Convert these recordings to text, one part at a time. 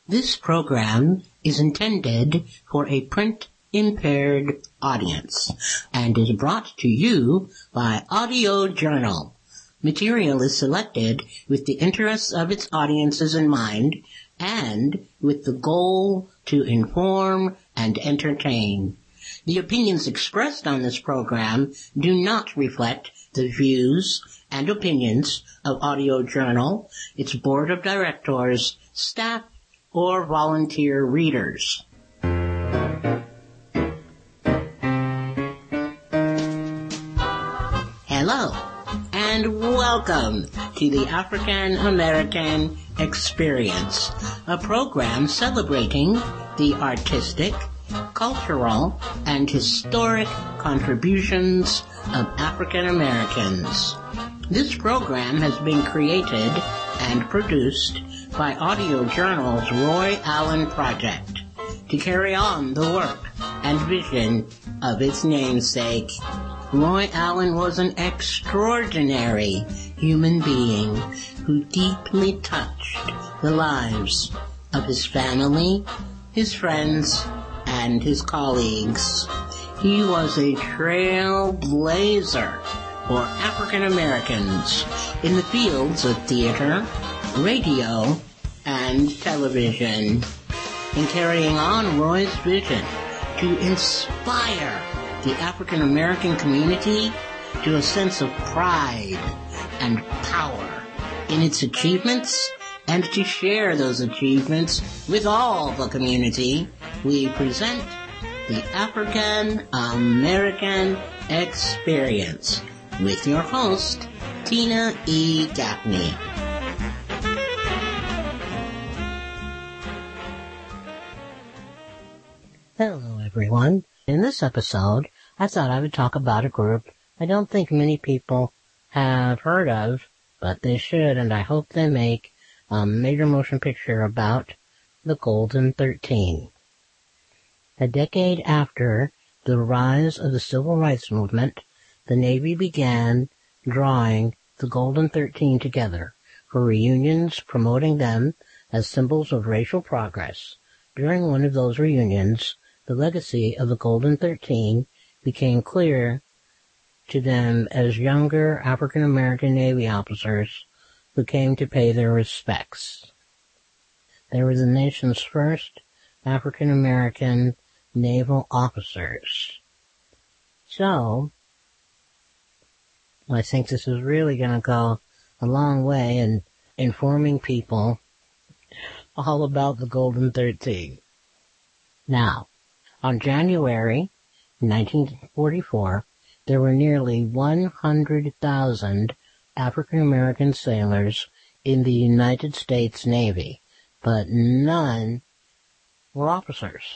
This program is intended for a print-impaired audience and is brought to you by Audio Journal. Material is selected with the interests of its audiences in mind and with the goal to inform and entertain. The opinions expressed on this program do not reflect the views and opinions of Audio Journal, its board of directors, staff, or volunteer readers. Hello, and welcome to the African American Experience, a program celebrating the artistic, cultural, and historic contributions of African Americans. This program has been created and produced by Audio Journal's Roy Allen Project to carry on the work and vision of its namesake. Roy Allen was an extraordinary human being who deeply touched the lives of his family, his friends, and his colleagues. He was a trailblazer for African Americans in the fields of theater, radio, and television. In carrying on Roy's vision to inspire the African American community to a sense of pride and power in its achievements, and to share those achievements with all the community, we present the African American Experience with your host, Tina E. Gaffney. Hello, everyone. In this episode, I thought I would talk about a group I don't think many people have heard of, but they should, and I hope they make a major motion picture about the Golden 13. A decade after the rise of the Civil Rights Movement, the Navy began drawing the Golden 13 together for reunions, promoting them as symbols of racial progress. During one of those reunions, the legacy of the Golden 13 became clear to them as younger African-American Navy officers who came to pay their respects. They were the nation's first African-American naval officers. So, I think this is really going to go a long way in informing people all about the Golden 13. Now, on January 1944, there were nearly 100,000 African-American sailors in the United States Navy, but none were officers.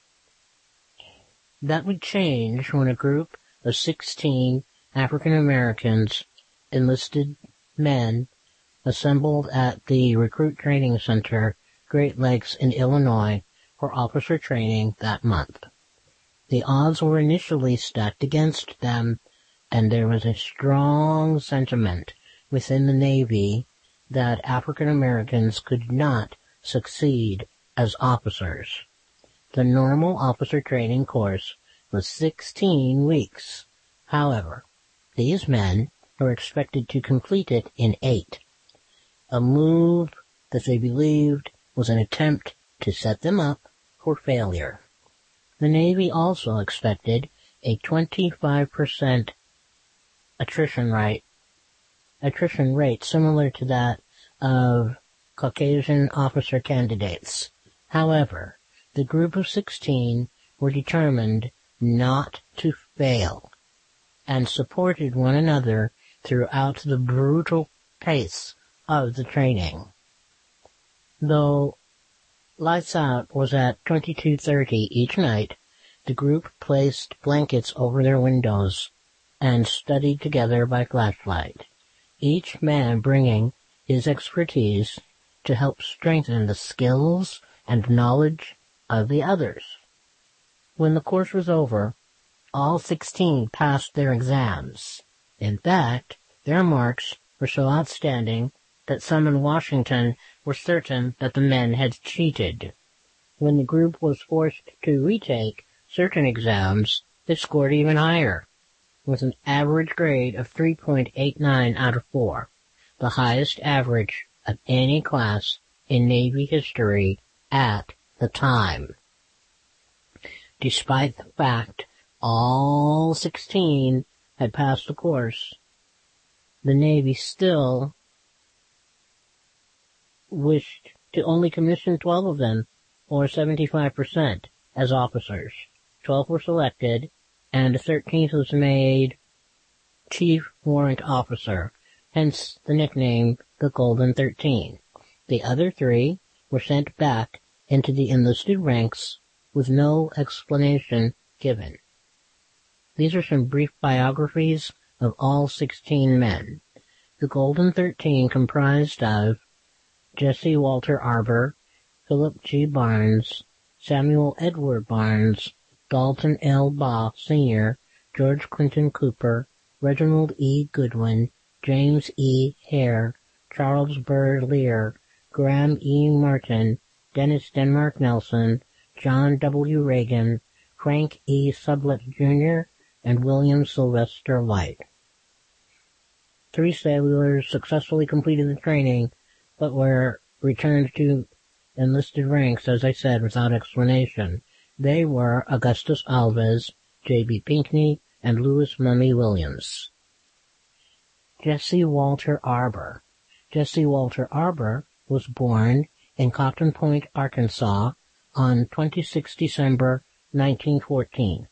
That would change when a group of 16 African-Americans, enlisted men, assembled at the Recruit Training Center, Great Lakes in Illinois, for officer training that month. The odds were initially stacked against them, and there was a strong sentiment within the Navy that African Americans could not succeed as officers. The normal officer training course was 16 weeks. However, these men were expected to complete it in 8, a move that they believed was an attempt to set them up for failure. The Navy also expected a 25% attrition rate similar to that of Caucasian officer candidates. However, the group of 16 were determined not to fail and supported one another throughout the brutal pace of the training. Though lights out was at 22:30 each night, the group placed blankets over their windows and studied together by flashlight, each man bringing his expertise to help strengthen the skills and knowledge of the others. When the course was over, all 16 passed their exams. In fact, their marks were so outstanding that some in Washington were certain that the men had cheated. When the group was forced to retake certain exams, they scored even higher, with an average grade of 3.89 out of 4, the highest average of any class in Navy history at the time. Despite the fact all 16 had passed the course, the Navy still wished to only commission 12 of them, or 75%, as officers. 12 were selected, and the 13th was made Chief Warrant Officer, hence the nickname the Golden 13. The other 3 were sent back into the enlisted ranks with no explanation given. These are some brief biographies of all 16 men. The Golden 13 comprised of Jesse Walter Arbor, Philip G. Barnes, Samuel Edward Barnes, Dalton L. Baugh, Sr., George Clinton Cooper, Reginald E. Goodwin, James E. Hare, Charles Burr Lear, Graham E. Martin, Dennis Denmark Nelson, John W. Reagan, Frank E. Sublett, Jr., and William Sylvester White. 3 sailors successfully completed the training, but were returned to enlisted ranks, as I said, without explanation. They were Augustus Alves, J.B. Pinckney, and Lewis Mummy Williams. Jesse Walter Arbor. Jesse Walter Arbor was born in Cotton Point, Arkansas, on 26 December 1914.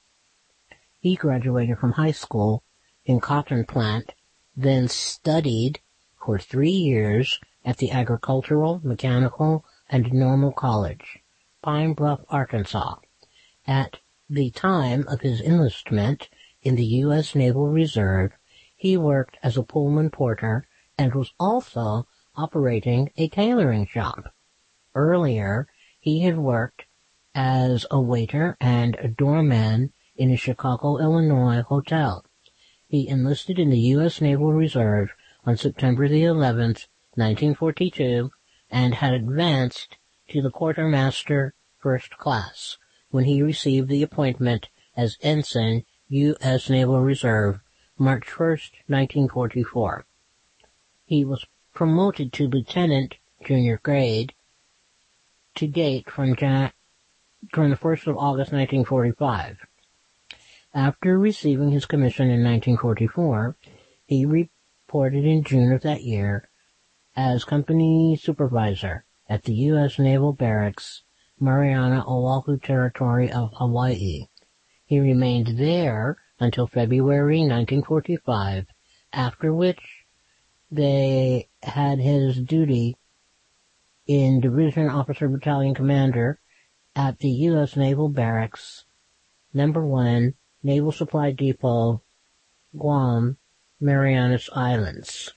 He graduated from high school in Cotton Plant, then studied for 3 years at the Agricultural, Mechanical, and Normal College, Pine Bluff, Arkansas. At the time of his enlistment in the U.S. Naval Reserve, he worked as a Pullman porter and was also operating a tailoring shop. Earlier, he had worked as a waiter and a doorman in a Chicago, Illinois hotel. He enlisted in the U.S. Naval Reserve on September the 11th, 1942, and had advanced to the quartermaster first class when he received the appointment as ensign, U.S. Naval Reserve, March 1st, 1944. He was promoted to lieutenant, junior grade, to date from the 1st of August 1945. After receiving his commission in 1944, he reported in June of that year as company supervisor at the U.S. Naval Barracks, Mariana, Oahu Territory of Hawaii. He remained there until February 1945, after which they had his duty in Division Officer Battalion Commander at the U.S. Naval Barracks, Number 1, Naval Supply Depot, Guam, Marianas Islands.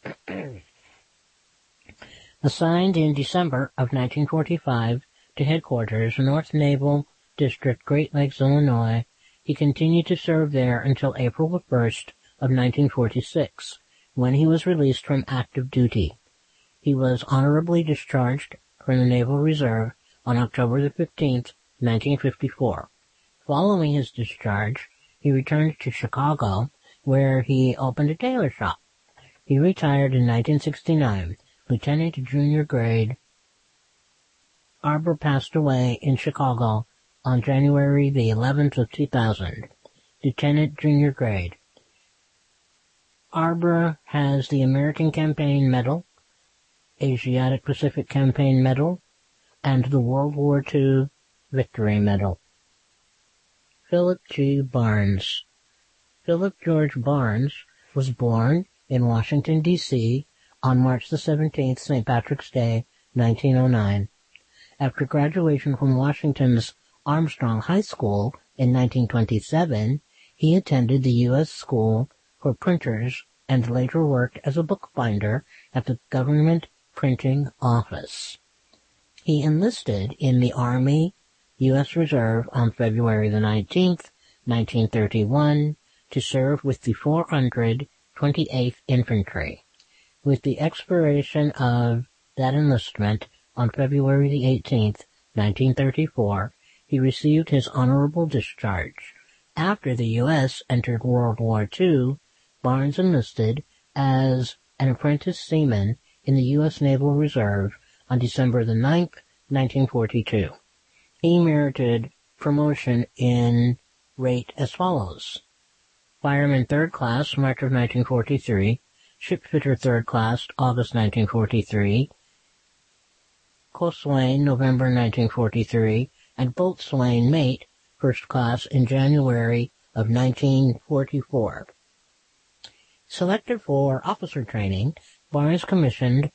Assigned in December of 1945 to headquarters, North Naval District, Great Lakes, Illinois, he continued to serve there until April 1st of 1946, when he was released from active duty. He was honorably discharged from the Naval Reserve on October the 15th, 1954. Following his discharge, he returned to Chicago, where he opened a tailor shop. He retired in 1969, lieutenant junior grade. Arbor passed away in Chicago on January the 11th of 2000, lieutenant junior grade. Arbor has the American Campaign Medal, Asiatic Pacific Campaign Medal, and the World War II Victory Medal. Philip G. Barnes. Philip George Barnes was born in Washington, D.C. on March the 17th, St. Patrick's Day, 1909. After graduation from Washington's Armstrong High School in 1927, he attended the U.S. School for Printers and later worked as a bookbinder at the Government Printing Office. He enlisted in the Army U.S. Reserve on February the 19th, 1931, to serve with the 428th Infantry. With the expiration of that enlistment on February the 18th, 1934, he received his honorable discharge. After the U.S. entered World War II, Barnes enlisted as an apprentice seaman in the U.S. Naval Reserve on December the 9th, 1942. He merited promotion in rate as follows: Fireman 3rd Class, March of 1943, Shipfitter 3rd Class, August 1943, Coxswain, November 1943, and Boatswain Mate, 1st Class, in January of 1944. Selected for officer training, Barnes commissioned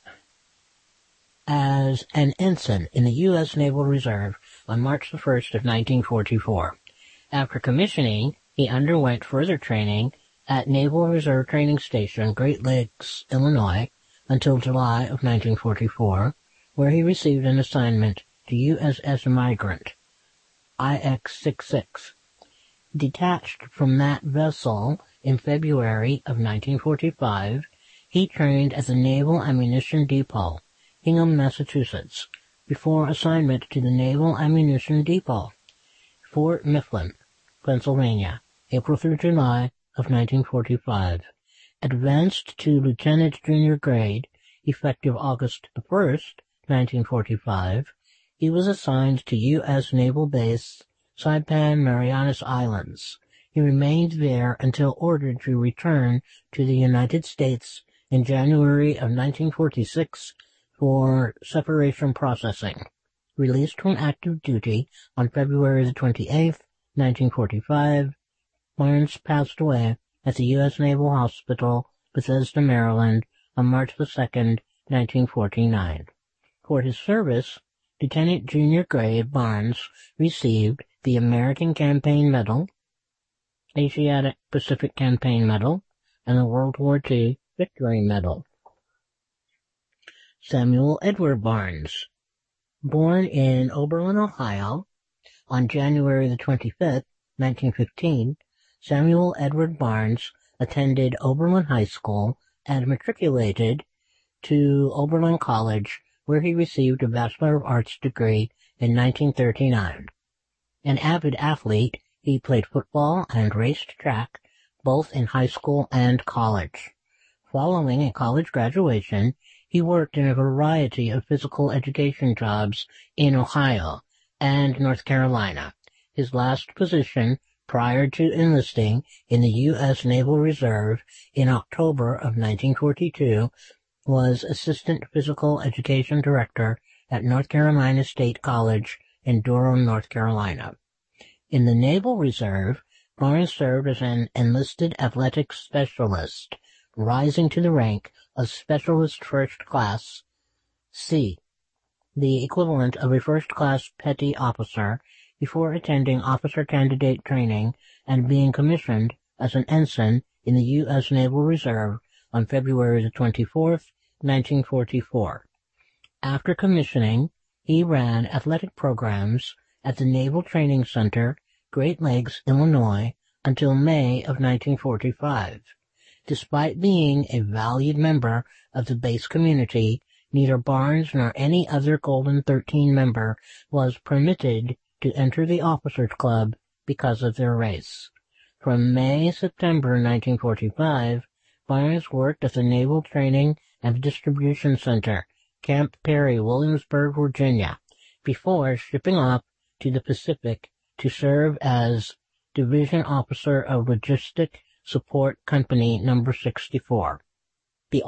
as an ensign in the U.S. Naval Reserve on March the 1st of 1944. After commissioning, he underwent further training at Naval Reserve Training Station, Great Lakes, Illinois, until July of 1944, where he received an assignment to USS Migrant, IX-66. Detached from that vessel in February of 1945, he trained at the Naval Ammunition Depot, Hingham, Massachusetts, before assignment to the Naval Ammunition Depot, Fort Mifflin, Pennsylvania, April through July of 1945. Advanced to lieutenant junior grade, effective August 1st, 1945, he was assigned to U.S. Naval Base Saipan, Marianas Islands. He remained there until ordered to return to the United States in January of 1946 for separation processing. Released from active duty on February the 28th, 1945, Barnes passed away at the U.S. Naval Hospital, Bethesda, Maryland, on March the 2nd, 1949. For his service, Lieutenant Junior Grade Barnes received the American Campaign Medal, Asiatic Pacific Campaign Medal, and the World War II Victory Medal. Samuel Edward Barnes, born in Oberlin, Ohio, on January the 25th, 1915, Samuel Edward Barnes attended Oberlin High School and matriculated to Oberlin College, where he received a Bachelor of Arts degree in 1939. An avid athlete, he played football and raced track both in high school and college. Following a college graduation, he worked in a variety of physical education jobs in Ohio and North Carolina. His last position prior to enlisting in the U.S. Naval Reserve in October of 1942 was Assistant Physical Education Director at North Carolina State College in Durham, North Carolina. In the Naval Reserve, Barnes served as an enlisted athletics specialist, rising to the rank of Specialist First Class C, the equivalent of a first-class petty officer, before attending officer candidate training and being commissioned as an ensign in the U.S. Naval Reserve on February the 24th, 1944. After commissioning, he ran athletic programs at the Naval Training Center, Great Lakes, Illinois, until May of 1945. Despite being a valued member of the base community, neither Barnes nor any other Golden 13 member was permitted to enter the Officers Club because of their race. From May-September 1945, Barnes worked at the Naval Training and Distribution Center, Camp Perry, Williamsburg, Virginia, before shipping off to the Pacific to serve as Division Officer of Logistic Support Company No. 64. The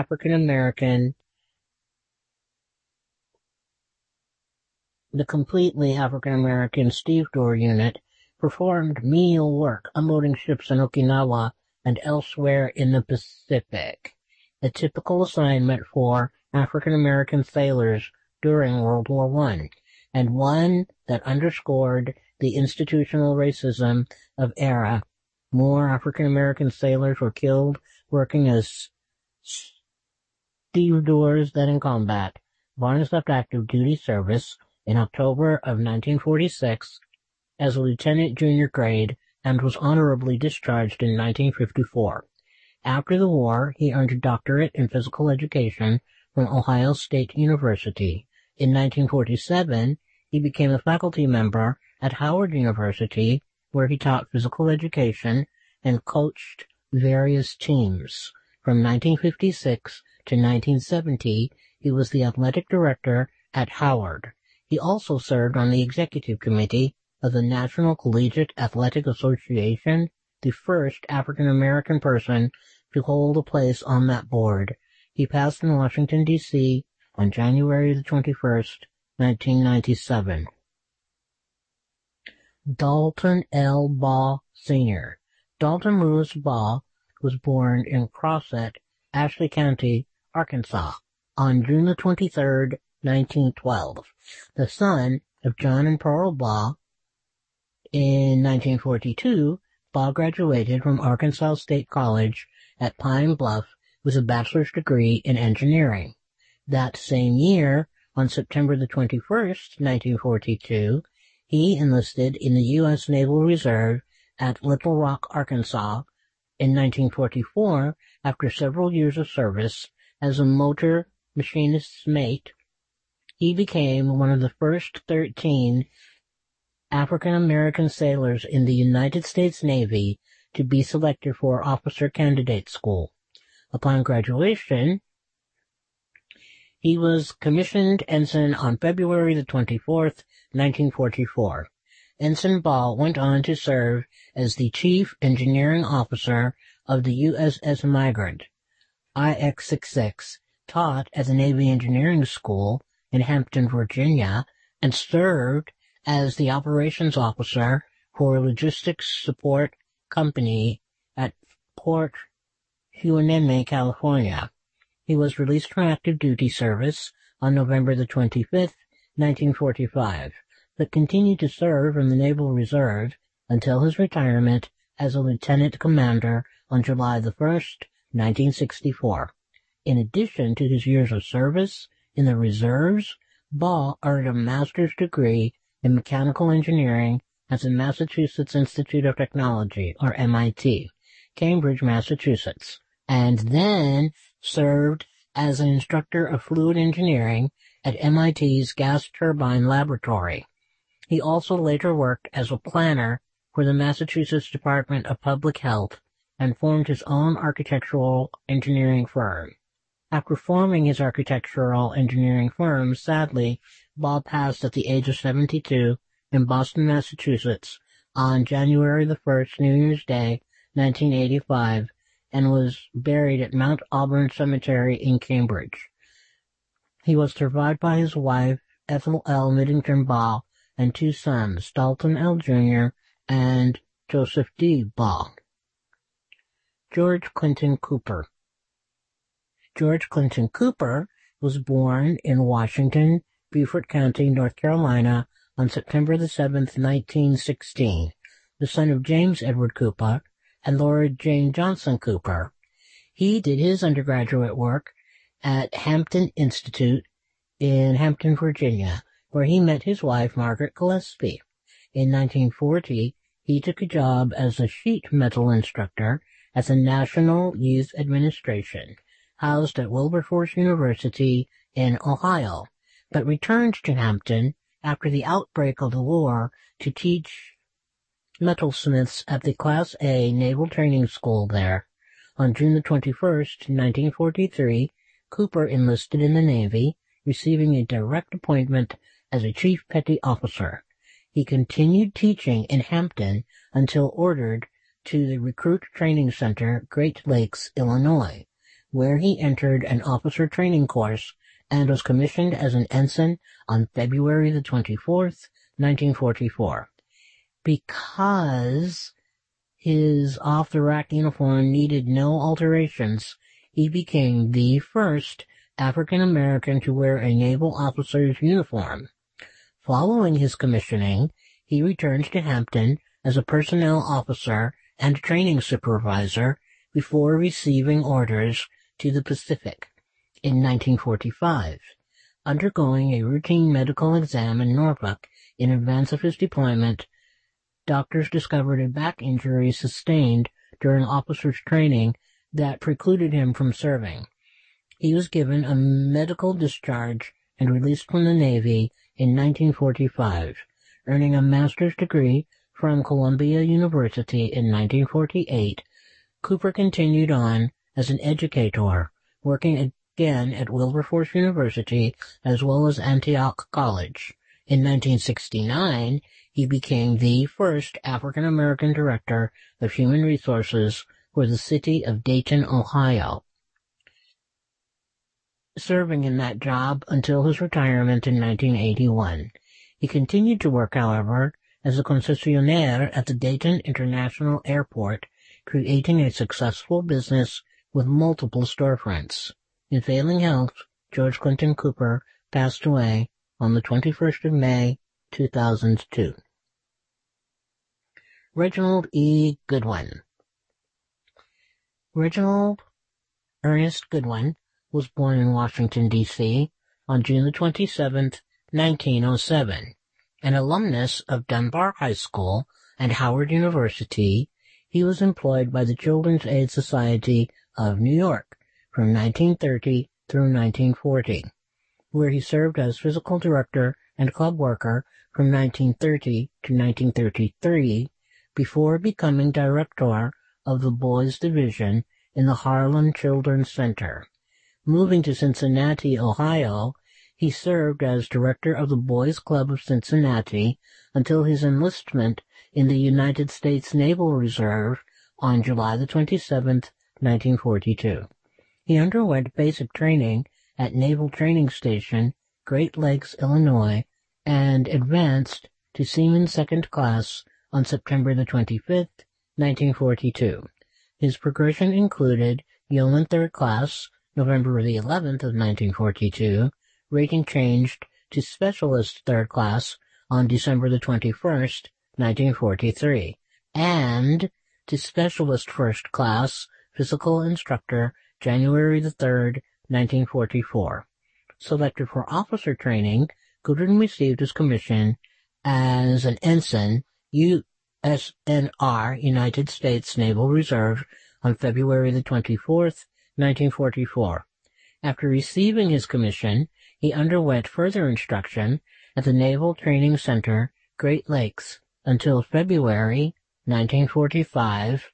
completely African-American stevedore unit performed menial work unloading ships in Okinawa and elsewhere in the Pacific, a typical assignment for African-American sailors during World War I, and one that underscored the institutional racism of era. More African-American sailors were killed working as stevedores than in combat. Barnes left active duty service in October of 1946 as a lieutenant junior grade and was honorably discharged in 1954. After the war, he earned a doctorate in physical education from Ohio State University. In 1947, he became a faculty member at Howard University, where he taught physical education and coached various teams. From 1956 to 1970, he was the athletic director at Howard. He also served on the executive committee of the National Collegiate Athletic Association, the first African-American person to hold a place on that board. He passed in Washington, D.C. on January the 21st, 1997. Dalton L. Baugh, Sr. Dalton Lewis Baugh was born in Crossett, Ashley County, Arkansas, on June the 23rd, 1912. The son of John and Pearl Baugh. In 1942, Baugh graduated from Arkansas State College at Pine Bluff with a bachelor's degree in engineering. That same year, on September the 21st, 1942, he enlisted in the U.S. Naval Reserve at Little Rock, Arkansas. In 1944, after several years of service as a motor machinist's mate, he became one of the first 13 African-American sailors in the United States Navy to be selected for Officer Candidate School. Upon graduation, he was commissioned ensign on February the 24th, 1944. Ensign Baugh went on to serve as the Chief Engineering Officer of the USS Migrant, IX-66, taught at the Navy Engineering School in Hampton, Virginia, and served as the Operations Officer for a logistics support company at Port Hueneme, California. He was released from active duty service on November the 25th, 1945, but continued to serve in the Naval Reserve until his retirement as a lieutenant commander on July the 1st, 1964. In addition to his years of service in the reserves, Baugh earned a master's degree in mechanical engineering at the Massachusetts Institute of Technology, or MIT, Cambridge, Massachusetts, and then served as an instructor of fluid engineering at MIT's Gas Turbine Laboratory. He also later worked as a planner for the Massachusetts Department of Public Health and formed his own architectural engineering firm. After forming his architectural engineering firm, sadly, Baugh passed at the age of 72 in Boston, Massachusetts on January the 1st, New Year's Day, 1985, and was buried at Mount Auburn Cemetery in Cambridge. He was survived by his wife, Ethel L. Middington Baugh, and two sons, Dalton L. Jr. and Joseph D. Baugh. George Clinton Cooper. George Clinton Cooper was born in Washington, Beaufort County, North Carolina, on September the 7th, 1916, the son of James Edward Cooper and Laura Jane Johnson Cooper. He did his undergraduate work at Hampton Institute in Hampton, Virginia, where he met his wife, Margaret Gillespie. In 1940, he took a job as a sheet metal instructor at the National Youth Administration, housed at Wilberforce University in Ohio, but returned to Hampton after the outbreak of the war to teach metalsmiths at the Class A Naval Training School there. On June the 21st, 1943, Cooper enlisted in the Navy, receiving a direct appointment as a chief petty officer. He continued teaching in Hampton until ordered to the Recruit Training Center, Great Lakes, Illinois, where he entered an officer training course and was commissioned as an ensign on February the 24th, 1944. Because his off-the-rack uniform needed no alterations, he became the first African-American to wear a naval officer's uniform. Following his commissioning, he returned to Hampton as a personnel officer and training supervisor before receiving orders to the Pacific in 1945. Undergoing a routine medical exam in Norfolk in advance of his deployment, doctors discovered a back injury sustained during officers' training that precluded him from serving. He was given a medical discharge and released from the Navy in 1945, earning a master's degree from Columbia University in 1948. Cooper continued on as an educator, working again at Wilberforce University as well as Antioch College. In 1969, he became the first African-American director of human resources for the city of Dayton, Ohio, serving in that job until his retirement in 1981. He continued to work, however, as a concessionaire at the Dayton International Airport, creating a successful business with multiple storefronts. In failing health, George Clinton Cooper passed away on the 21st of May, 2002. Reginald E. Goodwin. Reginald Ernest Goodwin was born in Washington, D.C. on June 27, 1907. An alumnus of Dunbar High School and Howard University, he was employed by the Children's Aid Society of New York from 1930 through 1940, where he served as physical director and club worker from 1930 to 1933, before becoming director of the Boys Division in the Harlan Children's Center. Moving to Cincinnati, Ohio, he served as director of the Boys Club of Cincinnati until his enlistment in the United States Naval Reserve on July 27, 1942. He underwent basic training at Naval Training Station, Great Lakes, Illinois, and advanced to Seaman Second Class on September 25, 1942. His progression included Yeoman Third Class, November 11th of 1942, rating changed to Specialist Third Class on December 21st, 1943, and to Specialist First Class Physical Instructor January 3rd, 1944. Selected for officer training, Goodwin received his commission as an ensign, USNR, United States Naval Reserve, on February 24th, 1944. After receiving his commission, he underwent further instruction at the Naval Training Center, Great Lakes, until February 1945.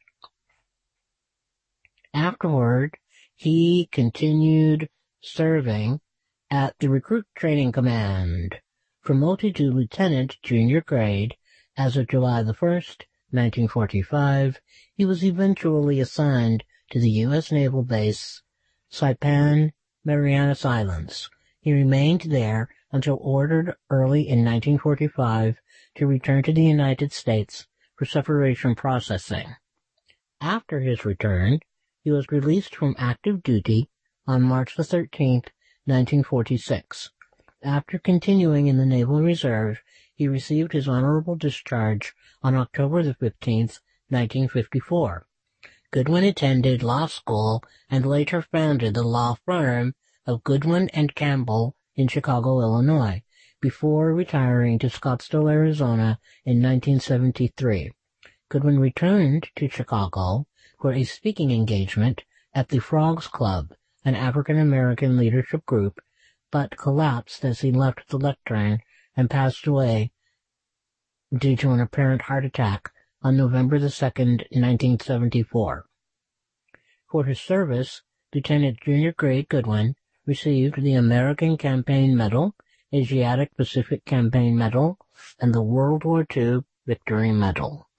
Afterward, he continued serving at the Recruit Training Command, promoted to lieutenant junior grade as of July 1st, 1945. He was eventually assigned to the U.S. Naval Base, Saipan, Marianas Islands. He remained there until ordered early in 1945 to return to the United States for separation processing. After his return, he was released from active duty on March 13, 1946. After continuing in the Naval Reserve, he received his honorable discharge on October 15, 1954. Goodwin attended law school and later founded the law firm of Goodwin and Campbell in Chicago, Illinois, before retiring to Scottsdale, Arizona in 1973. Goodwin returned to Chicago for a speaking engagement at the Frogs Club, an African-American leadership group, but collapsed as he left the lectern and passed away due to an apparent heart attack on November 2nd, 1974. For his service, Lieutenant Junior Grade Goodwin received the American Campaign Medal, Asiatic Pacific Campaign Medal, and the World War II Victory Medal.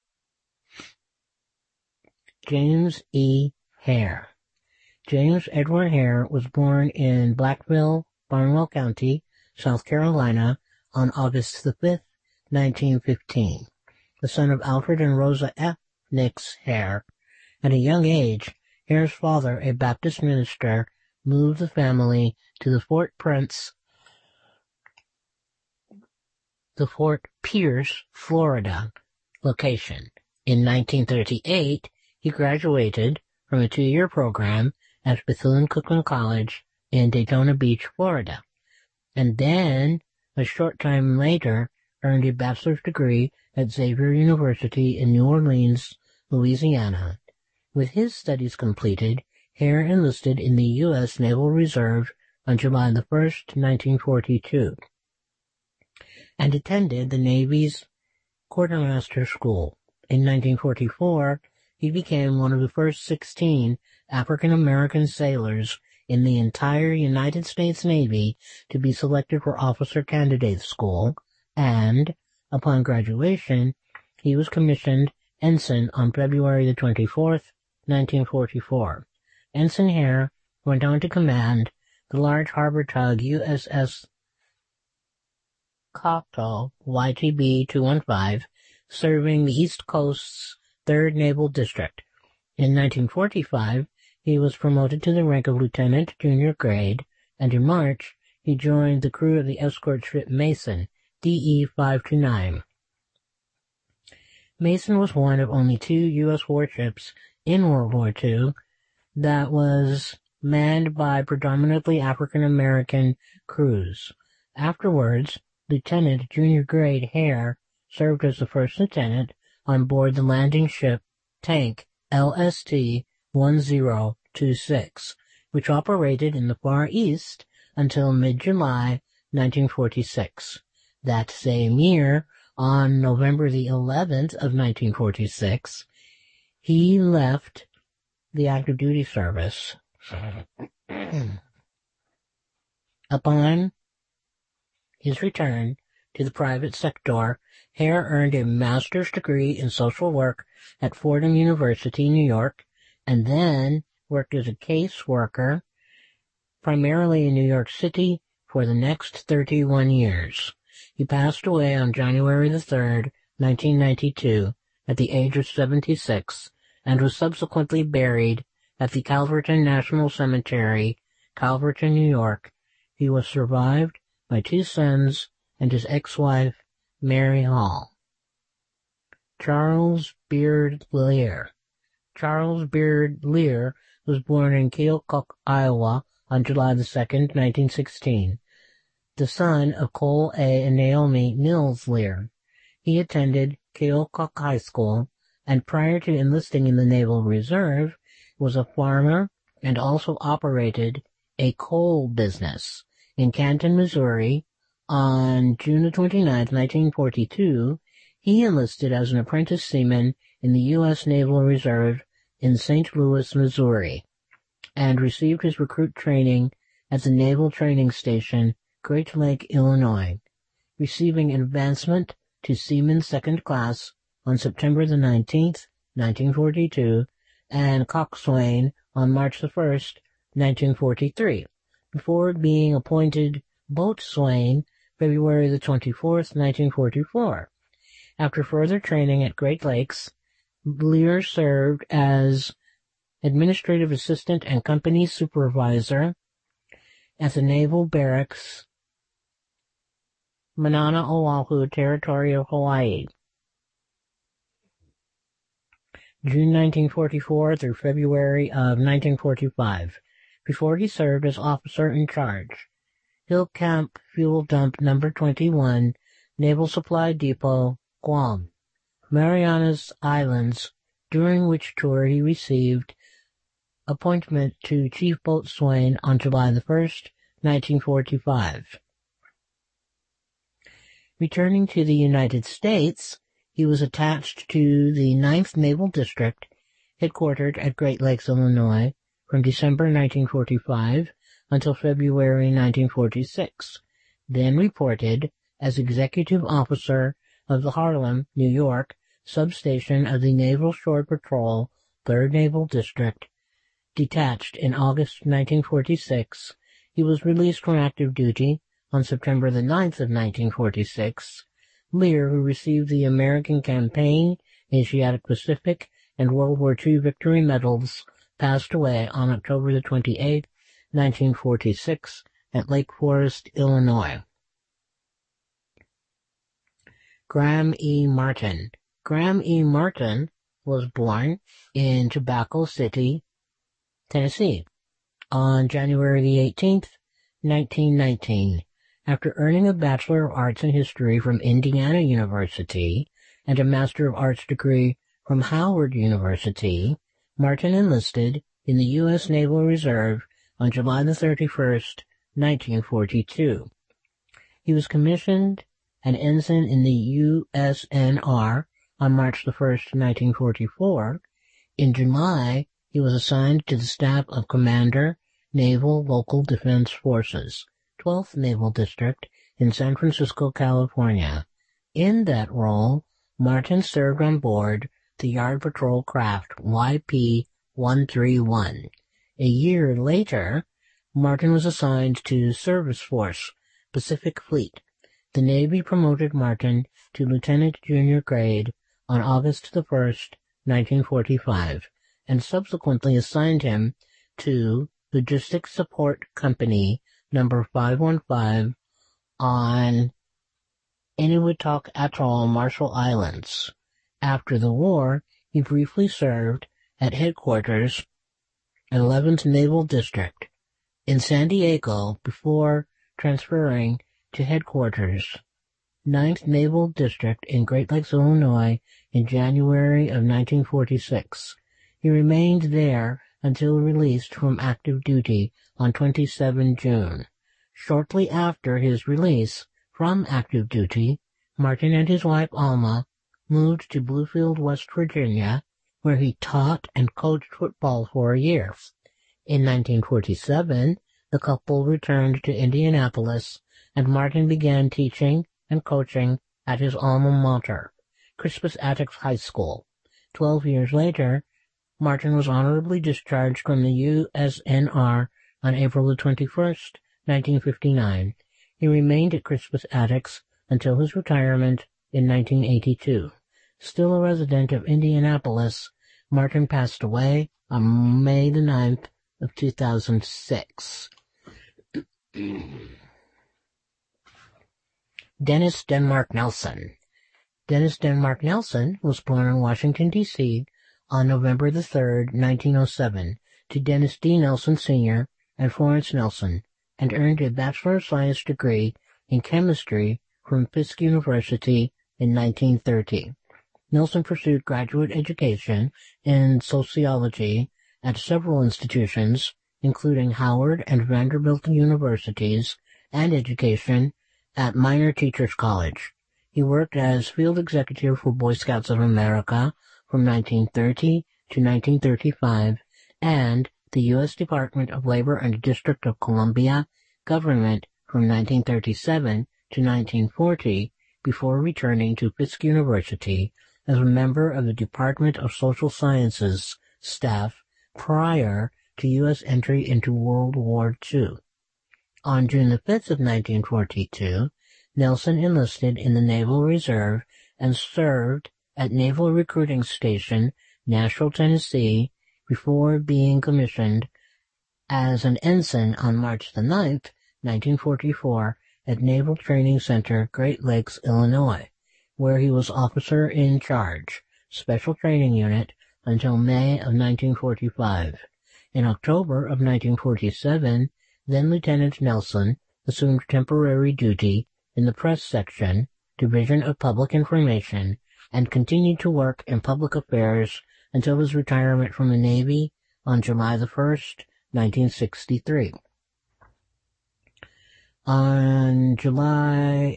James E. Hare. James Edward Hare was born in Blackville, Barnwell County, South Carolina, on August 5th, 1915. The son of Alfred and Rosa F. Nix Hare. At a young age, Hare's father, a Baptist minister, moved the family to the Fort Pierce, Florida location. In 1938, he graduated from a 2-year program at Bethune-Cookman College in Daytona Beach, Florida, and then, a short time later, earned a bachelor's degree at Xavier University in New Orleans, Louisiana. With his studies completed, Hare enlisted in the U.S. Naval Reserve on July the 1st, 1942, and attended the Navy's Quartermaster School. In 1944, he became one of the first 16 African-American sailors in the entire United States Navy to be selected for Officer Candidate School, and, upon graduation, he was commissioned ensign on February the 24th, 1944. Ensign Hare went on to command the large harbor tug USS Choctaw YTB-215, serving the East Coast's 3rd Naval District. In 1945, he was promoted to the rank of lieutenant, junior grade, and in March, he joined the crew of the escort ship Mason, DE-529. Mason was one of only 2 U.S. warships in World War II that was manned by predominantly African-American crews. Afterwards, Lieutenant Junior Grade Hare served as the first lieutenant on board the landing ship tank LST-1026, which operated in the Far East until mid-July 1946. That same year, on November the 11th of 1946, he left the active duty service. Upon his return to the private sector, Hare earned a master's degree in social work at Fordham University, New York, and then worked as a caseworker, primarily in New York City, for the next 31 years. He passed away on January the 3rd, 1992, at the age of 76, and was subsequently buried at the Calverton National Cemetery, Calverton, New York. He was survived by 2 sons and his ex-wife, Mary Hall. Charles Beard Lear. Charles Beard Lear was born in Keokuk, Iowa, on July the 2nd, 1916, the son of Cole A. and Naomi Mills Lear. He attended Keokuk High School, and prior to enlisting in the Naval Reserve, was a farmer and also operated a coal business. In Canton, Missouri, on June 29, 1942, he enlisted as an apprentice seaman in the U.S. Naval Reserve in St. Louis, Missouri, and received his recruit training at the Naval Training Station, Great Lake, Illinois, receiving an advancement to Seaman Second Class on September the 19th, 1942, and coxswain on March the 1st, 1943, before being appointed boatswain February the 24th, 1944. After further training at Great Lakes, Lear served as administrative assistant and company supervisor at the Naval Barracks, Manana, Oahu, Territory of Hawaii, June 1944 through February of 1945, before he served as officer in charge, Hill Camp Fuel Dump No. 21, Naval Supply Depot, Guam, Marianas Islands, during which tour he received appointment to Chief Boatswain on July the 1st, 1945. Returning to the United States, he was attached to the 9th Naval District, headquartered at Great Lakes, Illinois, from December 1945 until February 1946, then reported as executive officer of the Harlem, New York, substation of the Naval Shore Patrol, 3rd Naval District. Detached in August 1946, he was released from active duty on September the 9th of 1946. Lear, who received the American Campaign, Asiatic Pacific, and World War II Victory Medals, passed away on October the 28th, 1946, at Lake Forest, Illinois. Graham E. Martin. Graham E. Martin was born in Tobacco City, Tennessee, on January the 18th, 1919. After earning a Bachelor of Arts in History from Indiana University and a Master of Arts degree from Howard University, Martin enlisted in the U.S. Naval Reserve on July the 31st, 1942. He was commissioned an ensign in the USNR on March the 1st, 1944. In July, he was assigned to the staff of Commander, Naval Local Defense Forces, 12th Naval District in San Francisco, California. In that role, Martin served on board the Yard Patrol craft YP-131. A year later, Martin was assigned to Service Force, Pacific Fleet. The Navy promoted Martin to Lieutenant Junior grade on August the 1st, 1945, and subsequently assigned him to Logistics Support Company number 515 on Eniwetok Atoll, Marshall Islands. After the war, he briefly served at headquarters, 11th Naval District, in San Diego before transferring to headquarters, 9th Naval District in Great Lakes, Illinois, in January of 1946. He remained there until released from active duty on 27 June. Shortly after his release from active duty, Martin and his wife Alma moved to Bluefield, West Virginia, where he taught and coached football for a year. In 1947, the couple returned to Indianapolis, and Martin began teaching and coaching at his alma mater, Crispus Attucks High School. 12 years later, Martin was honorably discharged from the USNR on April the 21st, 1959. He remained at Crispus Attucks until his retirement in 1982. Still a resident of Indianapolis, Martin passed away on May the 9th of 2006. Dennis Denmark Nelson. Dennis Denmark Nelson was born in Washington, D.C. on November the 3rd, 1907, to Dennis D. Nelson, Sr. and Florence Nelson, and earned a Bachelor of Science degree in chemistry from Fisk University in 1930. Nelson pursued graduate education in sociology at several institutions, including Howard and Vanderbilt Universities, and education at Minor Teachers College. He worked as field executive for Boy Scouts of America from 1930 to 1935, and the U.S. Department of Labor and District of Columbia government from 1937 to 1940, before returning to Fisk University as a member of the Department of Social Sciences staff prior to U.S. entry into World War II. On June the 5th of 1942, Nelson enlisted in the Naval Reserve and served at Naval Recruiting Station, Nashville, Tennessee, before being commissioned as an ensign on March the 9th, 1944, at Naval Training Center, Great Lakes, Illinois, where he was officer in charge, Special Training Unit, until May of 1945. In October of 1947, then Lieutenant Nelson assumed temporary duty in the Press Section, Division of Public Information, and continued to work in public affairs until his retirement from the Navy on July the 1st, 1963. On July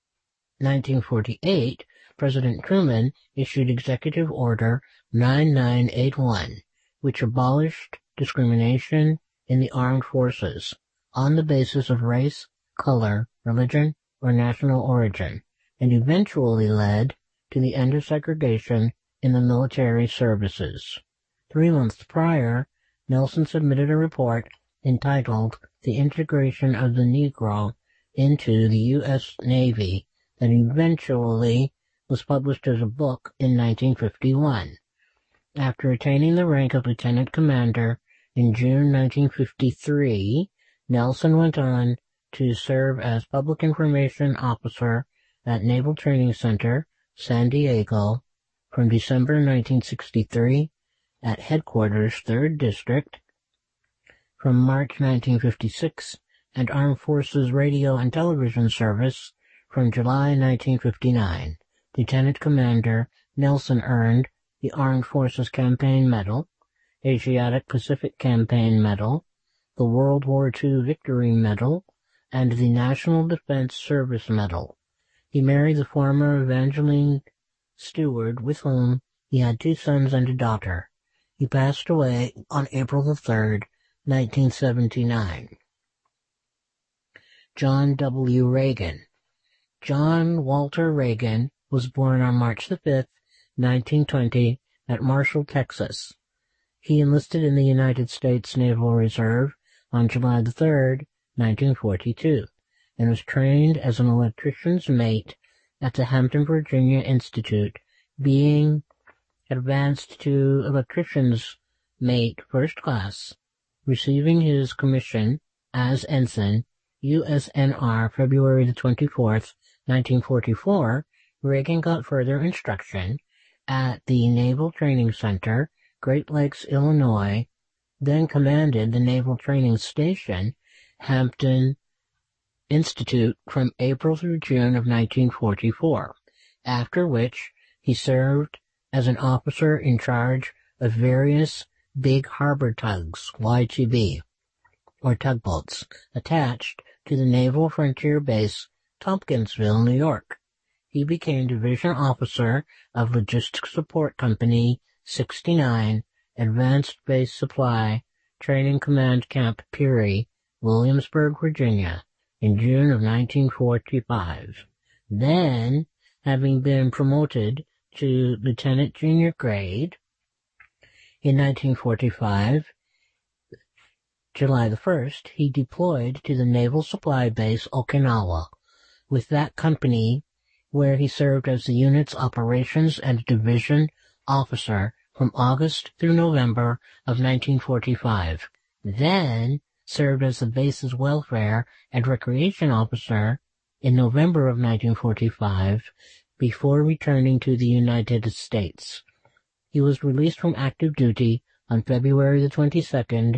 1948, President Truman issued Executive Order 9981, which abolished discrimination in the armed forces on the basis of race, color, religion, or national origin, and eventually led to the end of segregation in the military services. 3 months prior, Nelson submitted a report entitled The Integration of the Negro into the U.S. Navy that eventually was published as a book in 1951. After attaining the rank of lieutenant commander in June 1953, Nelson went on to serve as Public Information Officer at Naval Training Center, San Diego, from December 1963 at Headquarters, 3rd District, from March 1956, and Armed Forces Radio and Television Service from July 1959. Lieutenant Commander Nelson earned the Armed Forces Campaign Medal, Asiatic Pacific Campaign Medal, the World War II Victory Medal, and the National Defense Service Medal. He married the former Evangeline Stewart, with whom he had 2 sons and a daughter. He passed away on April 3rd, 1979. John W. Reagan. John Walter Reagan was born on March 5th, 1920, at Marshall, Texas. He enlisted in the United States Naval Reserve on July 3rd, 1942, and was trained as an electrician's mate at the Hampton, Virginia Institute, being advanced to electrician's mate first class, receiving his commission as ensign, USNR, February 24th, 1944. Reagan got further instruction at the Naval Training Center, Great Lakes, Illinois, then commanded the Naval Training Station, Hampton Institute, from April through June of 1944, after which he served as an officer in charge of various big harbor tugs, YTB, or tugboats, attached to the Naval Frontier Base, Tompkinsville, New York. He became Division Officer of Logistics Support Company 69, Advanced Base Supply, Training Command Camp Peary, Williamsburg, Virginia, in June of 1945. Then, having been promoted to lieutenant junior grade in 1945, July the 1st, he deployed to the Naval Supply Base, Okinawa, with that company, where he served as the unit's operations and division officer from August through November of 1945. Then served as the base's welfare and recreation officer in November of 1945 before returning to the United States. He was released from active duty on February the 22nd,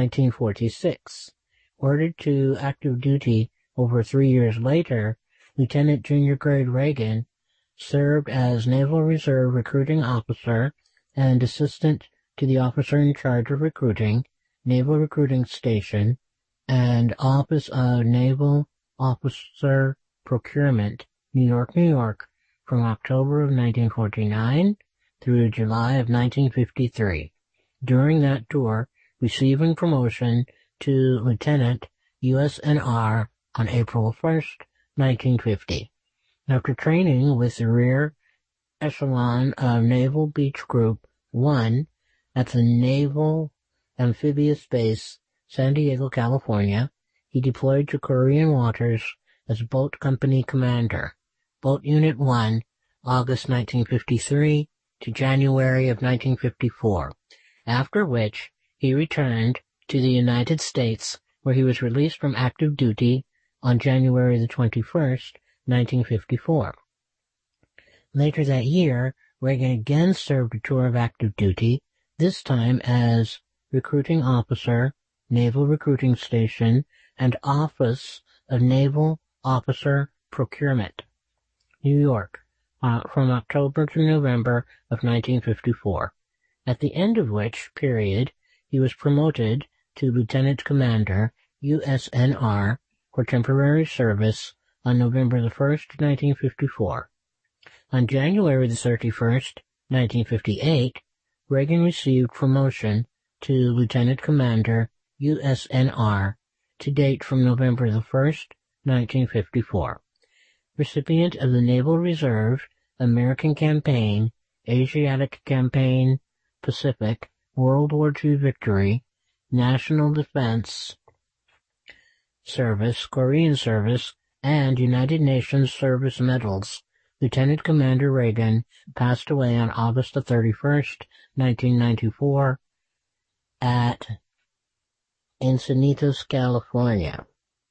1946. Ordered to active duty over 3 years later, Lieutenant Junior Grade Reagan served as Naval Reserve Recruiting Officer and Assistant to the Officer in Charge of Recruiting, Naval Recruiting Station, and Office of Naval Officer Procurement, New York, New York, from October of 1949 through July of 1953. During that tour, receiving promotion to Lieutenant USNR on April 1st, 1950. After training with the Rear Echelon of Naval Beach Group 1 at the Naval Amphibious Base, San Diego, California, he deployed to Korean waters as Boat Company Commander, Boat Unit 1, August 1953 to January of 1954, after which he returned to the United States, where he was released from active duty on January the 21st, 1954. Later that year, Reagan again served a tour of active duty, this time as Recruiting Officer, Naval Recruiting Station, and Office of Naval Officer Procurement, New York, from October to November of 1954, at the end of which period he was promoted to Lieutenant Commander, USNR, for temporary service on November the 1st, 1954. On January the 31st, 1958, Reagan received promotion to Lieutenant Commander, USNR, to date from November the 1st, 1954. Recipient of the Naval Reserve, American Campaign, Asiatic Campaign, Pacific, World War II Victory, National Defense Service, Korean Service, and United Nations Service Medals, Lieutenant Commander Reagan passed away on August the 31st, 1994, at Encinitas, California.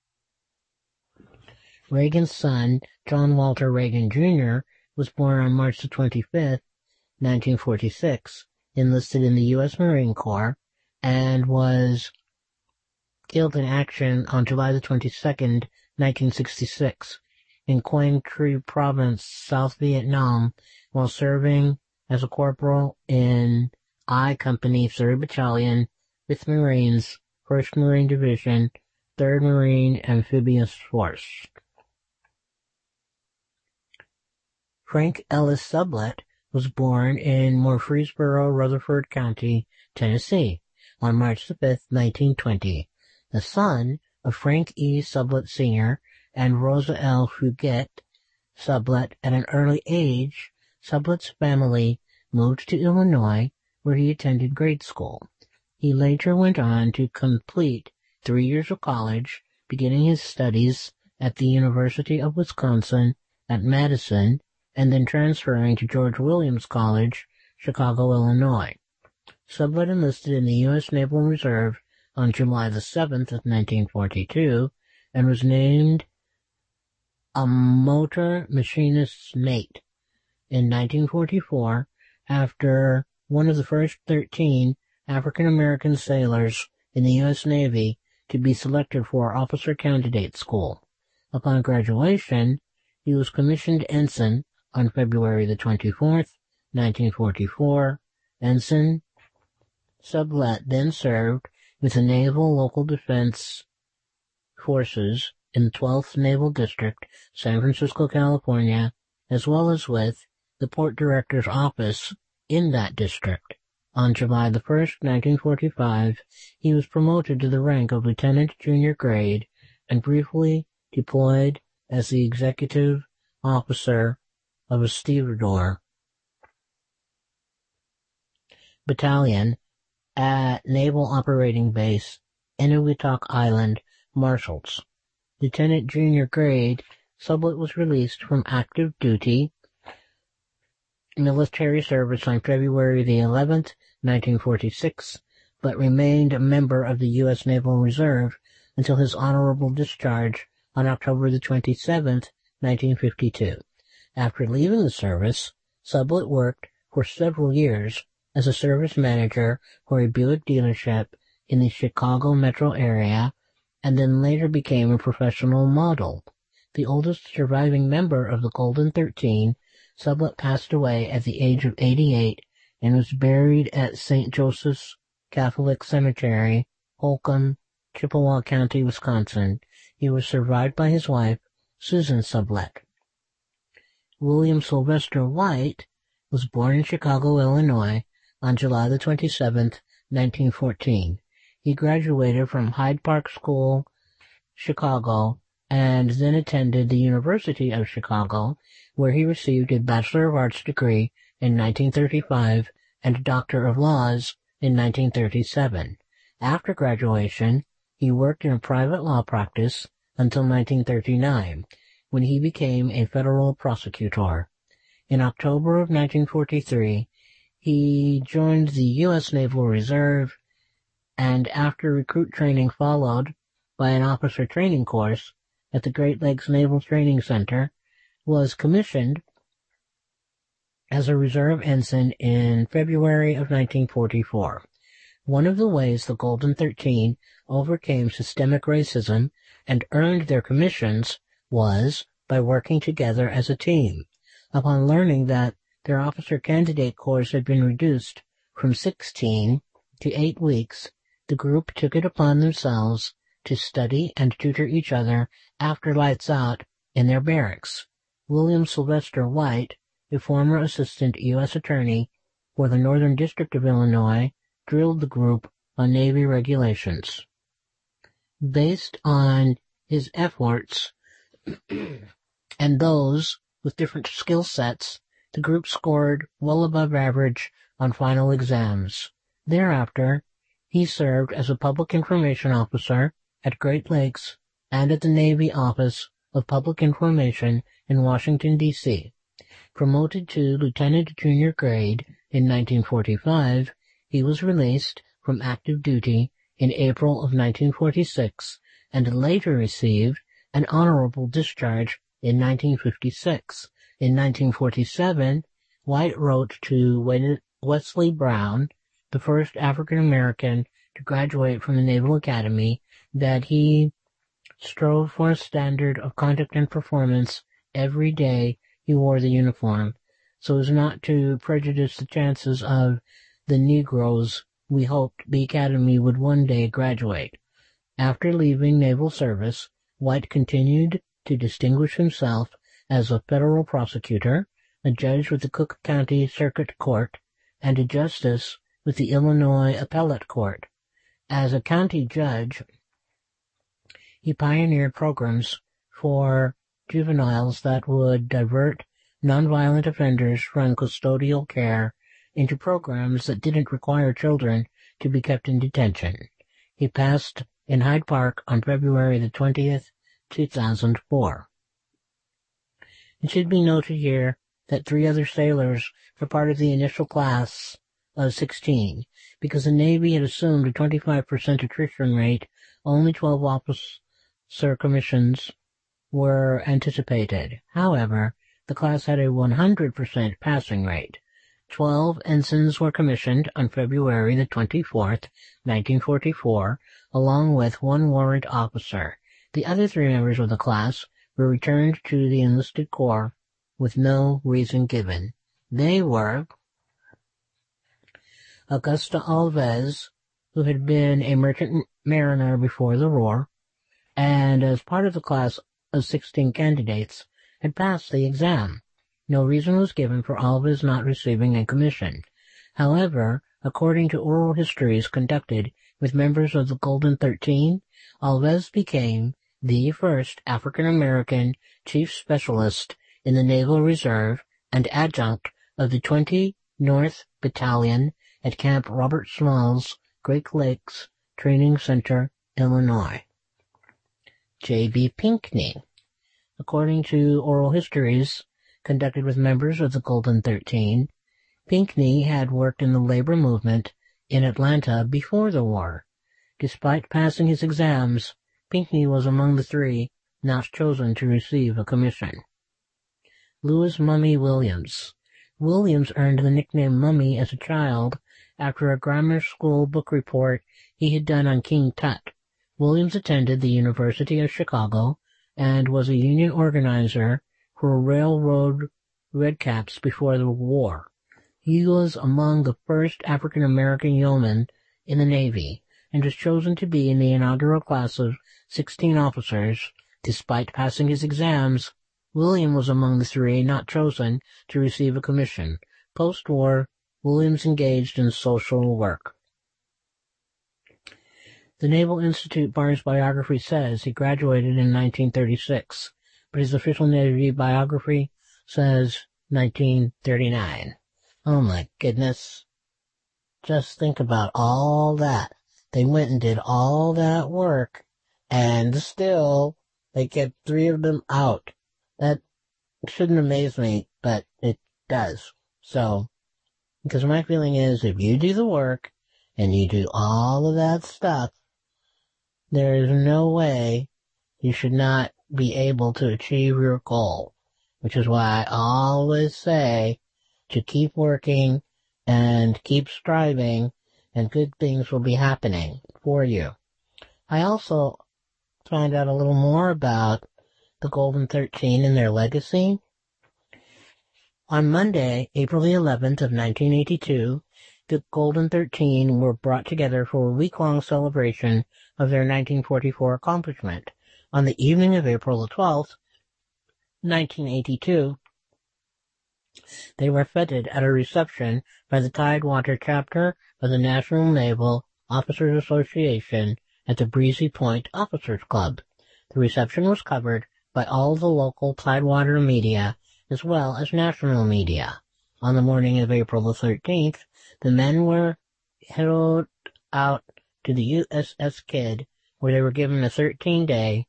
Reagan's son, John Walter Reagan, Jr., was born on March the 25th, 1946, enlisted in the U.S. Marine Corps, and was killed in action on July the 22nd, 1966, in Quang Tri Province, South Vietnam, while serving as a corporal in I Company, 3rd Battalion, 5th Marines, 1st Marine Division, 3rd Marine Amphibious Force. Frank Ellis Sublett was born in Murfreesboro, Rutherford County, Tennessee, on March 5, 1920, the son of Frank E. Sublett Sr. and Rosa L. Fugett Sublett. At an early age, Sublett's family moved to Illinois, where he attended grade school. He later went on to complete 3 years of college, beginning his studies at the University of Wisconsin at Madison, and then transferring to George Williams College, Chicago, Illinois. Sublett enlisted in the U.S. Naval Reserve on July the 7th of 1942 and was named a motor machinist's mate in 1944 after one of the first 13 African-American sailors in the U.S. Navy to be selected for Officer Candidate School. Upon graduation, he was commissioned ensign on February the 24th, 1944. Ensign Sublett then served with the Naval Local Defense Forces in the 12th Naval District, San Francisco, California, as well as with the Port Director's Office in that district. On July the 1st, 1945, he was promoted to the rank of Lieutenant Junior Grade and briefly deployed as the Executive Officer of a stevedore battalion at Naval Operating Base, Enewetak Island, Marshalls. Lieutenant Junior Grade, Sublett was released from active duty military service on February the 11th, 1946, but remained a member of the U.S. Naval Reserve until his honorable discharge on October the 27th, 1952. After leaving the service, Sublett worked for several years as a service manager for a Buick dealership in the Chicago metro area, and then later became a professional model. The oldest surviving member of the Golden 13, Sublett passed away at the age of 88 and was buried at St. Joseph's Catholic Cemetery, Holcomb, Chippewa County, Wisconsin. He was survived by his wife, Susan Sublett. William Sylvester White was born in Chicago, Illinois, on July the 27th, 1914. He graduated from Hyde Park School, Chicago, and then attended the University of Chicago, where he received a Bachelor of Arts degree in 1935 and a Doctor of Laws in 1937. After graduation, he worked in a private law practice until 1939, when he became a federal prosecutor. In October of 1943, he joined the U.S. Naval Reserve, and after recruit training followed by an officer training course at the Great Lakes Naval Training Center, was commissioned as a reserve ensign in February of 1944. One of the ways the Golden 13 overcame systemic racism and earned their commissions was by working together as a team. Upon learning that their officer candidate course had been reduced from 16 to 8 weeks, the group took it upon themselves to study and tutor each other after lights out in their barracks. William Sylvester White, a former assistant U.S. attorney for the Northern District of Illinois, drilled the group on Navy regulations. Based on his efforts and those with different skill sets, the group scored well above average on final exams. Thereafter, he served as a public information officer at Great Lakes and at the Navy Office of Public Information in Washington, D.C. Promoted to Lieutenant Junior Grade in 1945, he was released from active duty in April of 1946 and later received an honorable discharge in 1956. In 1947, White wrote to Wesley Brown, the first African-American to graduate from the Naval Academy, that he strove for a standard of conduct and performance every day he wore the uniform, so as not to prejudice the chances of the Negroes we hoped the Academy would one day graduate. After leaving naval service, White continued to distinguish himself as a federal prosecutor, a judge with the Cook County Circuit Court, and a justice with the Illinois Appellate Court. As a county judge, he pioneered programs for juveniles that would divert nonviolent offenders from custodial care into programs that didn't require children to be kept in detention. He passed in Hyde Park on February the 20th, 2004. It should be noted here that 3 other sailors were part of the initial class of 16. Because the Navy had assumed a 25% attrition rate, only 12 officer commissions were anticipated. However, the class had a 100% passing rate. 12 ensigns were commissioned on February the 24th, 1944, along with 1 warrant officer. The other 3 members of the class were returned to the enlisted corps with no reason given. They were Augusta Alves, who had been a merchant mariner before the war, and as part of the class of 16 candidates, had passed the exam. No reason was given for Alves not receiving a commission. However, according to oral histories conducted with members of the Golden 13, Alves became the first African-American chief specialist in the Naval Reserve and adjunct of the 20 North Battalion at Camp Robert Smalls, Great Lakes Training Center, Illinois. J.B. Pinckney. According to oral histories conducted with members of the Golden 13, Pinckney had worked in the labor movement in Atlanta before the war. Despite passing his exams, Pinckney was among the 3 not chosen to receive a commission. Lewis Mummy Williams. Williams earned the nickname Mummy as a child after a grammar school book report he had done on King Tut. Williams attended the University of Chicago and was a union organizer for railroad redcaps before the war. He was among the first African-American yeomen in the Navy and was chosen to be in the inaugural class of 16 officers. Despite passing his exams, William was among the 3 not chosen to receive a commission. Post-war, Williams engaged in social work. The Naval Institute Barnes biography says he graduated in 1936, but his official Navy biography says 1939. Oh my goodness. Just think about all that. They went and did all that work, and still they kept 3 of them out. That shouldn't amaze me, but it does. So, because my feeling is if you do the work and you do all of that stuff, there is no way you should not be able to achieve your goal, which is why I always say to keep working and keep striving, and good things will be happening for you. I also find out a little more about the Golden 13 and their legacy. On Monday, April the 11th of 1982, the Golden 13 were brought together for a week-long celebration of their 1944 accomplishment. On the evening of April the 12th, 1982, they were feted at a reception by the Tidewater chapter of the National Naval Officers Association at the Breezy Point Officers Club. The reception was covered by all the local Tidewater media as well as national media. On the morning of April the 13th, the men were headed out to the USS Kidd, where they were given a 3-day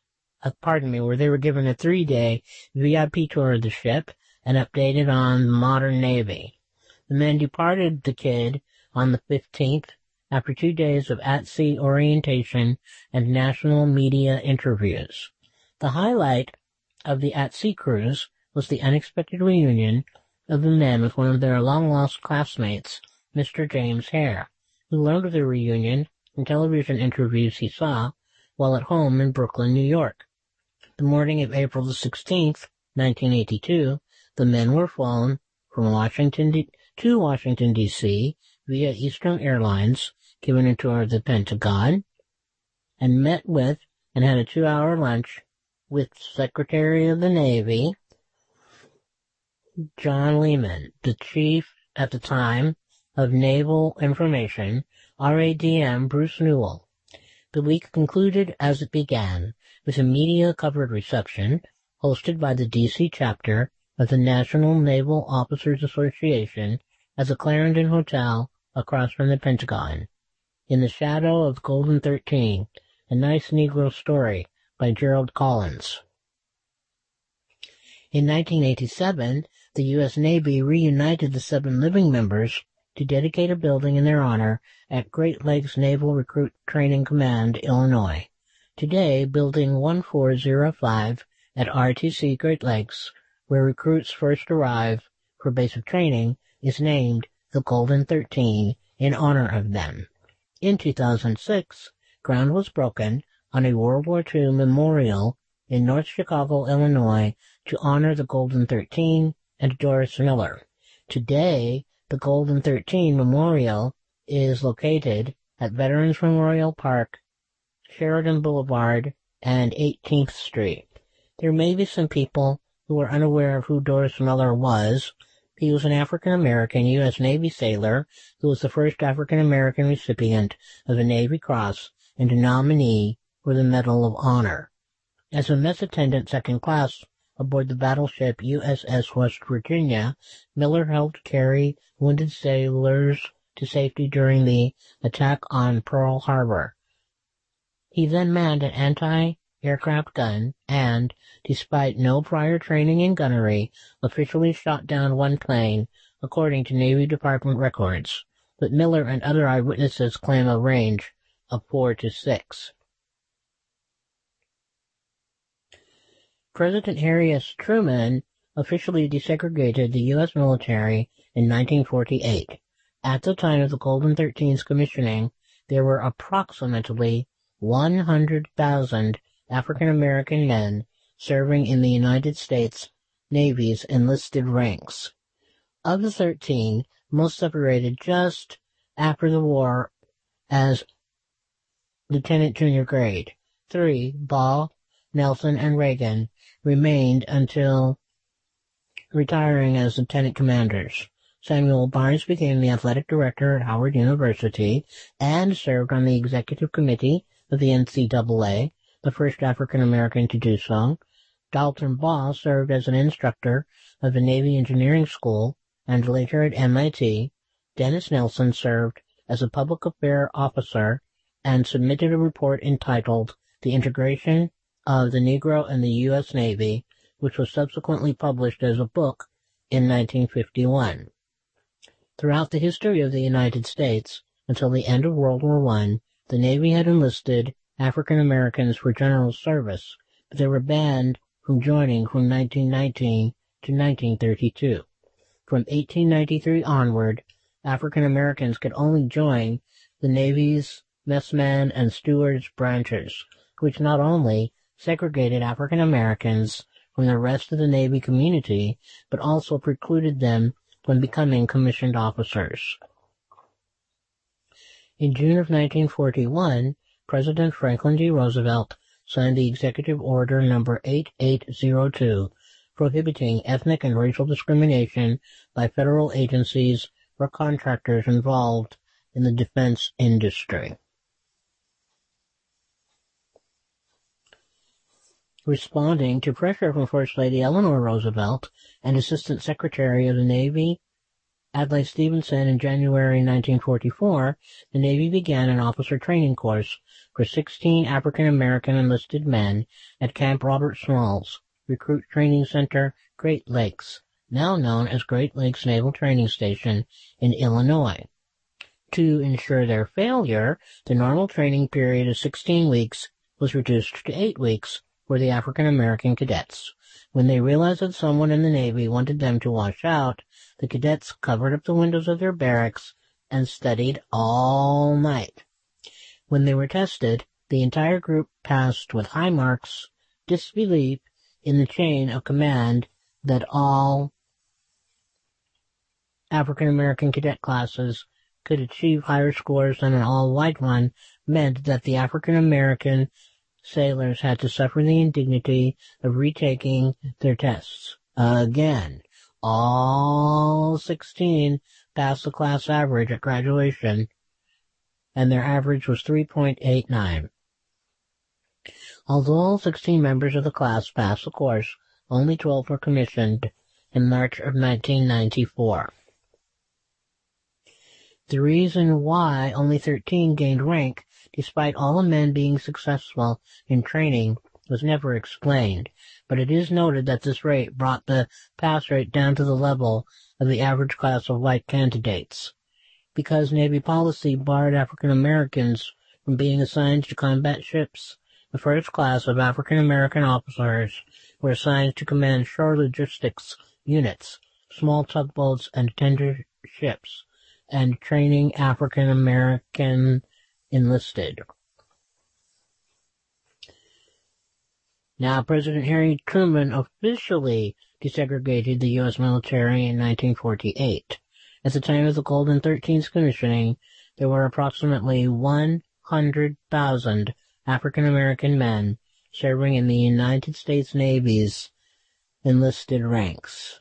VIP tour of the ship and updated on the modern Navy. The men departed the Kidd on the 15th after 2 days of at-sea orientation and national media interviews. The highlight of the at-sea cruise was the unexpected reunion of the men with one of their long-lost classmates, Mr. James Hare, who learned of the reunion in television interviews he saw while at home in Brooklyn, New York. The morning of April the 16th, 1982, the men were flown from Washington to Washington, D.C. via Eastern Airlines, given a tour of the Pentagon, and met with and had a 2-hour lunch with Secretary of the Navy, John Lehman, the chief at the time of Naval Information, RADM Bruce Newell. The week concluded as it began, with a media-covered reception hosted by the D.C. chapter of the National Naval Officers Association at the Clarendon Hotel across from the Pentagon. In the Shadow of Golden 13, a nice Negro story by Gerald Collins. In 1987, the U.S. Navy reunited the 7 living members to dedicate a building in their honor at Great Lakes Naval Recruit Training Command, Illinois. Today, Building 1405 at RTC Great Lakes, where recruits first arrive for basic training, is named the Golden 13 in honor of them. In 2006, ground was broken on a World War II memorial in North Chicago, Illinois, to honor the Golden 13 and Doris Miller. Today, the Golden 13 Memorial is located at Veterans Memorial Park, Sheridan Boulevard, and 18th Street. There may be some people who are unaware of who Doris Miller was. He was an African-American U.S. Navy sailor who was the first African-American recipient of the Navy Cross and a nominee for the Medal of Honor. As a mess attendant second class aboard the battleship USS West Virginia, Miller helped carry wounded sailors to safety during the attack on Pearl Harbor. He then manned an anti-aircraft gun and, despite no prior training in gunnery, officially shot down one plane, according to Navy Department records, but Miller and other eyewitnesses claim a range of 4 to 6. President Harry S. Truman officially desegregated the U.S. military in 1948. At the time of the Golden 13's commissioning, there were approximately 100,000 African-American men serving in the United States Navy's enlisted ranks. Of the 13, most separated just after the war as lieutenant junior grade. 3, Ball, Nelson, and Reagan, remained until retiring as lieutenant commanders. Samuel Barnes became the athletic director at Howard University and served on the executive committee of the NCAA, the first African-American to do so. Dalton Baugh served as an instructor of the Navy Engineering School and later at MIT. Dennis Nelson served as a public affairs officer and submitted a report entitled The Integration of the Negro in the U.S. Navy, which was subsequently published as a book in 1951. Throughout the history of the United States, until the end of World War I, the Navy had enlisted African Americans for general service, but they were banned from joining from 1919 to 1932. From 1893 onward, African Americans could only join the Navy's messman and steward's branches, which not only segregated African Americans from the rest of the Navy community, but also precluded them from becoming commissioned officers. In June of 1941, President Franklin D. Roosevelt signed the Executive Order No. 8802, prohibiting ethnic and racial discrimination by federal agencies or contractors involved in the defense industry. Responding to pressure from First Lady Eleanor Roosevelt and Assistant Secretary of the Navy Adlai Stevenson in January 1944, the Navy began an officer training course for 16 African-American enlisted men at Camp Robert Smalls, Recruit Training Center, Great Lakes, now known as Great Lakes Naval Training Station in Illinois. To ensure their failure, the normal training period of 16 weeks was reduced to 8 weeks for the African-American cadets. When they realized that someone in the Navy wanted them to wash out, the cadets covered up the windows of their barracks and studied all night. When they were tested, the entire group passed with high marks, disbelief in the chain of command that all African-American cadet classes could achieve higher scores than an all-white one meant that the African American sailors had to suffer the indignity of retaking their tests. Again, all 16 passed the class average at graduation, and their average was 3.89. Although all 16 members of the class passed the course, only 12 were commissioned in March of 1994. The reason why only 13 gained rank, despite all the men being successful in training, was never explained, but it is noted that this rate brought the pass rate down to the level of the average class of white candidates. Because Navy policy barred African Americans from being assigned to combat ships, the first class of African American officers were assigned to command shore logistics units, small tugboats and tender ships, and training African American enlisted. Now, President Harry Truman officially desegregated the U.S. military in 1948. At the time of the Golden 13's commissioning, there were approximately 100,000 African American men serving in the United States Navy's enlisted ranks.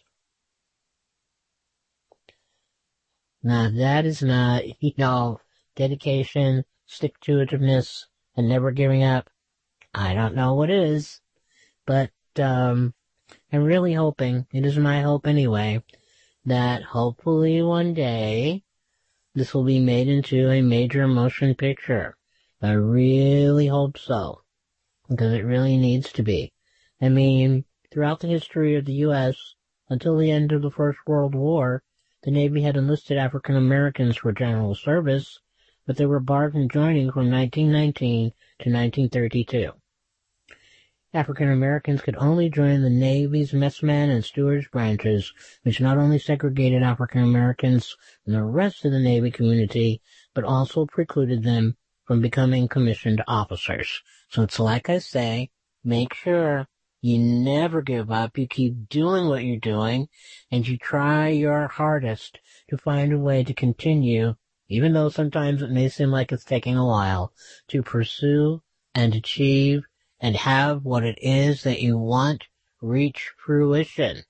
Now, that is not, dedication, stick-to-itiveness, and never giving up. I don't know what is, but I'm really hoping, it is my hope anyway, that hopefully one day this will be made into a major motion picture. I really hope so, because it really needs to be. I mean, throughout the history of the U.S., until the end of the First World War, the Navy had enlisted African Americans for general service, but they were barred from joining from 1919 to 1932. African Americans could only join the Navy's messman and steward's branches, which not only segregated African Americans from the rest of the Navy community, but also precluded them from becoming commissioned officers. So it's like I say, make sure you never give up, you keep doing what you're doing, and you try your hardest to find a way to continue, even though sometimes it may seem like it's taking a while, to pursue and achieve and have what it is that you want reach fruition.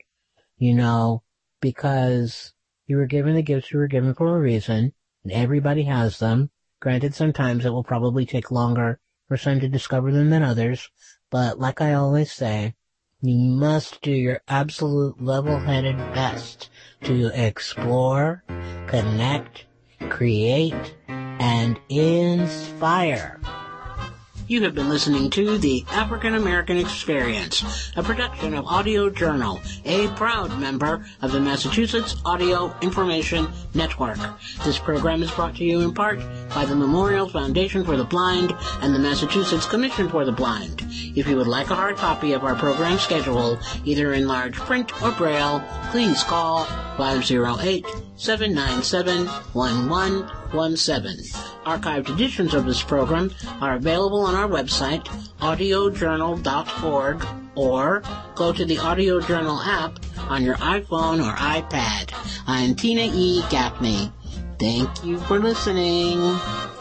Because you were given the gifts you were given for a reason, and everybody has them. Granted, sometimes it will probably take longer for some to discover them than others, but like I always say, you must do your absolute level-headed best to explore, connect, create, and inspire. You have been listening to The African American Experience, a production of Audio Journal, a proud member of the Massachusetts Audio Information Network. This program is brought to you in part by the Memorial Foundation for the Blind and the Massachusetts Commission for the Blind. If you would like a hard copy of our program schedule, either in large print or braille, please call 508-797-1117. Archived editions of this program are available on our website, audiojournal.org, or go to the Audio Journal app on your iPhone or iPad. I'm Tina E. Gaffney. Thank you for listening.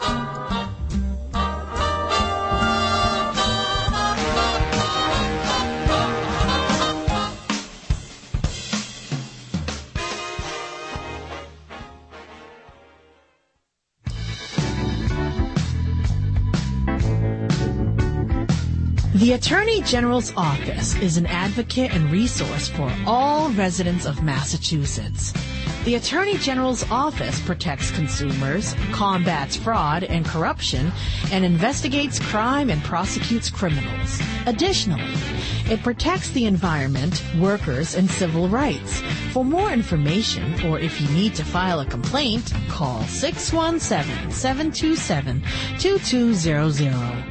The Attorney General's Office is an advocate and resource for all residents of Massachusetts. The Attorney General's Office protects consumers, combats fraud and corruption, and investigates crime and prosecutes criminals. Additionally, it protects the environment, workers, and civil rights. For more information, or if you need to file a complaint, call 617-727-2200.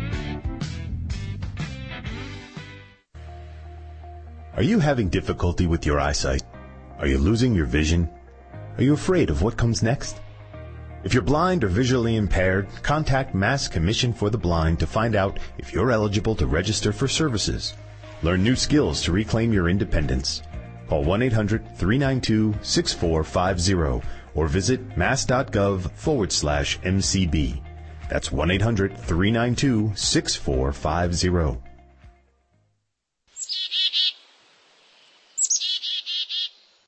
Are you having difficulty with your eyesight? Are you losing your vision? Are you afraid of what comes next? If you're blind or visually impaired, contact Mass Commission for the Blind to find out if you're eligible to register for services. Learn new skills to reclaim your independence. Call 1-800-392-6450 or visit mass.gov/MCB. That's 1-800-392-6450.